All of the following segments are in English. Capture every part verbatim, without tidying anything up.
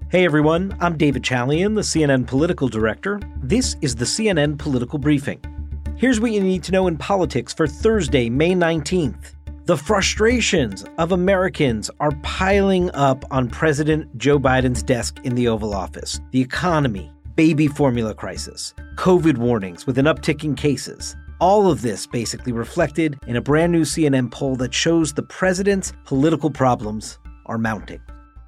Hey everyone, I'm David Chalian, the C N N political director. This is the C N N Political Briefing. Here's what you need to know in politics for Thursday, May nineteenth. The frustrations of Americans are piling up on President Joe Biden's desk in the Oval Office. The economy, baby formula crisis, COVID warnings with an uptick in cases. All of this basically reflected in a brand new C N N poll that shows the president's political problems are mounting.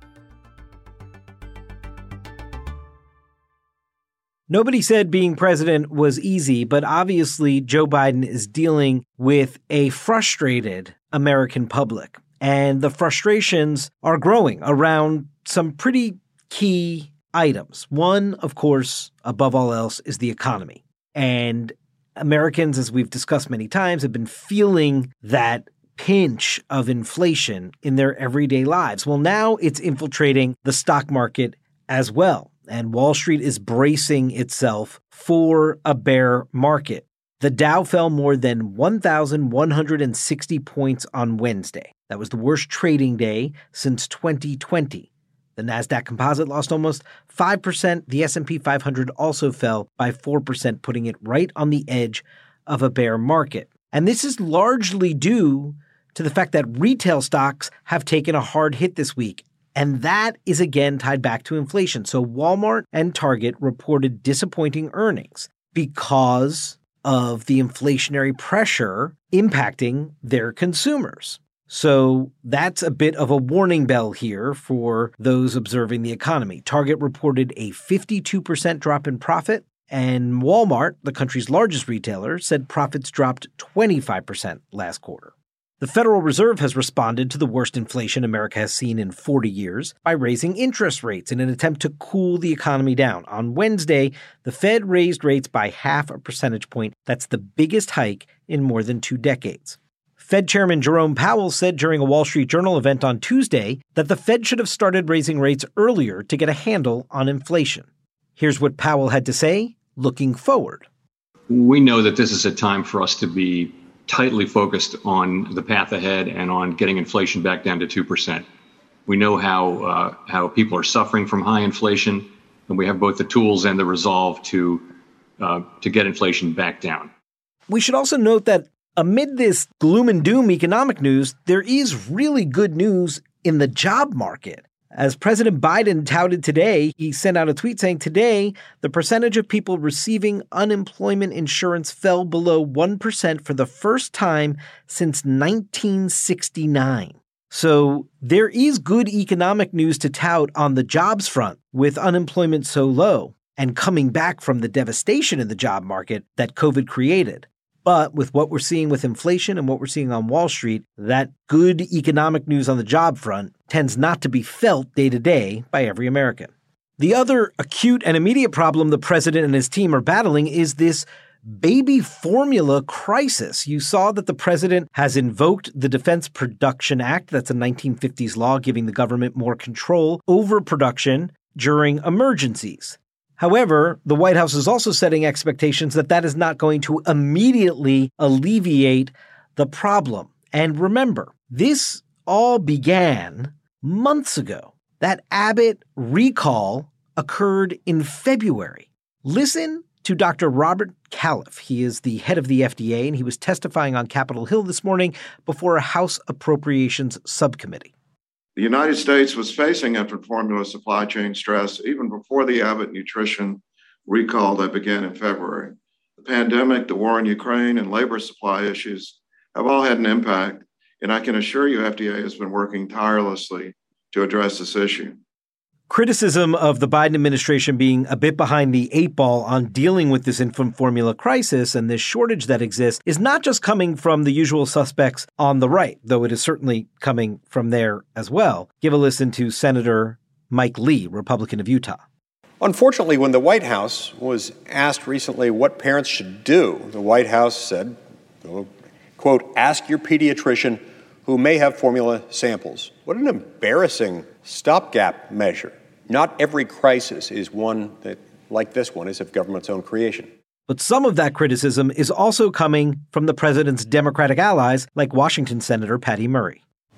Nobody said being president was easy, but obviously Joe Biden is dealing with a frustrated American public. And the frustrations are growing around some pretty key items. One, of course, above all else, is the economy. And Americans, as we've discussed many times, have been feeling that pinch of inflation in their everyday lives. Well, now it's infiltrating the stock market as well. And Wall Street is bracing itself for a bear market. The Dow fell more than one thousand one hundred sixty points on Wednesday. That was the worst trading day since twenty twenty. The Nasdaq Composite lost almost five percent. The S and P five hundred also fell by four percent, putting it right on the edge of a bear market. And this is largely due to the fact that retail stocks have taken a hard hit this week. And that is again tied back to inflation. So Walmart and Target reported disappointing earnings because of the inflationary pressure impacting their consumers. So that's a bit of a warning bell here for those observing the economy. Target reported a fifty-two percent drop in profit, and Walmart, the country's largest retailer, said profits dropped twenty-five percent last quarter. The Federal Reserve has responded to the worst inflation America has seen in forty years by raising interest rates in an attempt to cool the economy down. On Wednesday, the Fed raised rates by half a percentage point. That's the biggest hike in more than two decades. Fed Chairman Jerome Powell said during a Wall Street Journal event on Tuesday that the Fed should have started raising rates earlier to get a handle on inflation. Here's what Powell had to say looking forward. We know that this is a time for us to be tightly focused on the path ahead and on getting inflation back down to two percent. We know how uh, how people are suffering from high inflation, and we have both the tools and the resolve to uh, to get inflation back down. We should also note that amid this gloom and doom economic news, there is really good news in the job market. As President Biden touted today, he sent out a tweet saying today, the percentage of people receiving unemployment insurance fell below one percent for the first time since nineteen sixty-nine. So there is good economic news to tout on the jobs front with unemployment so low and coming back from the devastation in the job market that COVID created. But with what we're seeing with inflation and what we're seeing on Wall Street, that good economic news on the job front tends not to be felt day to day by every American. The other acute and immediate problem the president and his team are battling is this baby formula crisis. You saw that the president has invoked the Defense Production Act. That's a nineteen fifties law giving the government more control over production during emergencies. However, the White House is also setting expectations that that is not going to immediately alleviate the problem. And remember, this all began months ago. That Abbott recall occurred in February. Listen to Doctor Robert Califf. He is the head of the F D A, and he was testifying on Capitol Hill this morning before a House Appropriations Subcommittee. The United States was facing infant formula supply chain stress even before the Abbott nutrition recall that began in February. The pandemic, the war in Ukraine, and labor supply issues have all had an impact, and I can assure you F D A has been working tirelessly to address this issue. Criticism of the Biden administration being a bit behind the eight ball on dealing with this infant formula crisis and this shortage that exists is not just coming from the usual suspects on the right, though it is certainly coming from there as well. Give a listen to Senator Mike Lee, Republican of Utah. Unfortunately, when the White House was asked recently what parents should do, the White House said, quote, ask your pediatrician who may have formula samples. What an embarrassing stopgap measure. Not every crisis is one that, like this one, is of government's own creation. But some of that criticism is also coming from the president's Democratic allies, like Washington Senator Patty Murray.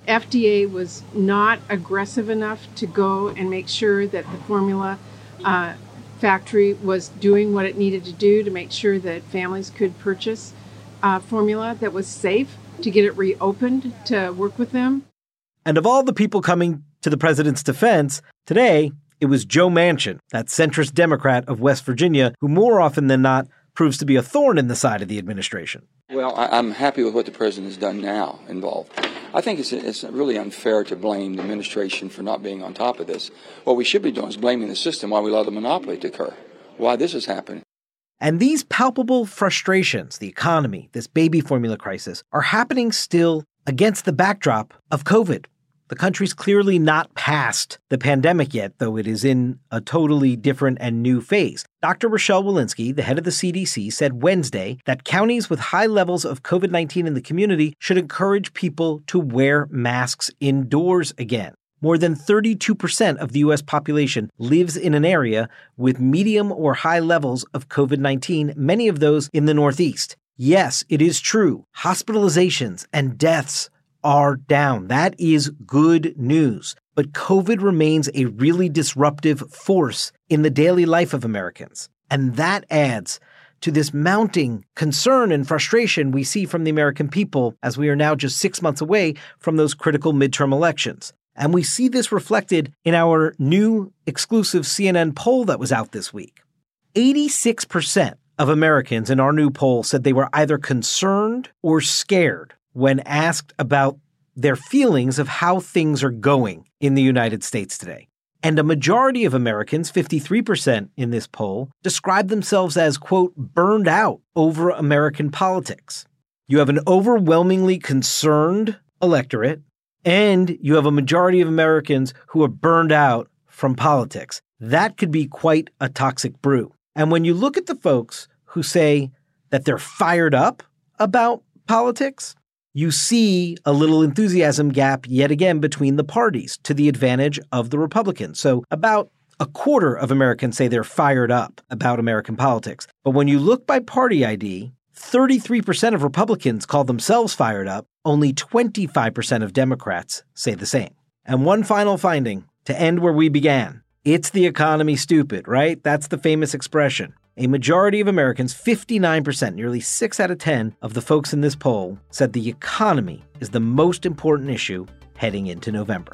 F D A was not aggressive enough to go and make sure that the formula uh, factory was doing what it needed to do to make sure that families could purchase uh, formula that was safe, to get it reopened, to work with them. And of all the people coming to the president's defense, today it was Joe Manchin, that centrist Democrat of West Virginia, who more often than not proves to be a thorn in the side of the administration. Well, I, I'm happy with what the president has done now involved. I think it's, it's really unfair to blame the administration for not being on top of this. What we should be doing is blaming the system while we allow the monopoly to occur, why this has happened. And these palpable frustrations, the economy, this baby formula crisis, are happening still against the backdrop of COVID. The country's clearly not past the pandemic yet, though it is in a totally different and new phase. Doctor Rochelle Walensky, the head of the C D C, said Wednesday that counties with high levels of COVID nineteen in the community should encourage people to wear masks indoors again. More than thirty-two percent of the U S population lives in an area with medium or high levels of COVID nineteen, many of those in the Northeast. Yes, it is true. Hospitalizations and deaths are down. That is good news. But COVID remains a really disruptive force in the daily life of Americans. And that adds to this mounting concern and frustration we see from the American people as we are now just six months away from those critical midterm elections. And we see this reflected in our new exclusive C N N poll that was out this week. eighty-six percent of Americans in our new poll said they were either concerned or scared when asked about their feelings of how things are going in the United States today. And a majority of Americans, fifty-three percent in this poll, describe themselves as, quote, burned out over American politics. You have an overwhelmingly concerned electorate, and you have a majority of Americans who are burned out from politics. That could be quite a toxic brew. And when you look at the folks who say that they're fired up about politics, you see a little enthusiasm gap yet again between the parties to the advantage of the Republicans. So about a quarter of Americans say they're fired up about American politics. But when you look by party I D, thirty-three percent of Republicans call themselves fired up. Only twenty-five percent of Democrats say the same. And one final finding to end where we began. It's the economy, stupid, right? That's the famous expression. A majority of Americans, fifty-nine percent, nearly six out of ten of the folks in this poll, said the economy is the most important issue heading into November.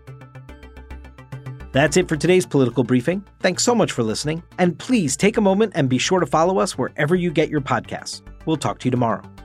That's it for today's political briefing. Thanks so much for listening. And please take a moment and be sure to follow us wherever you get your podcasts. We'll talk to you tomorrow.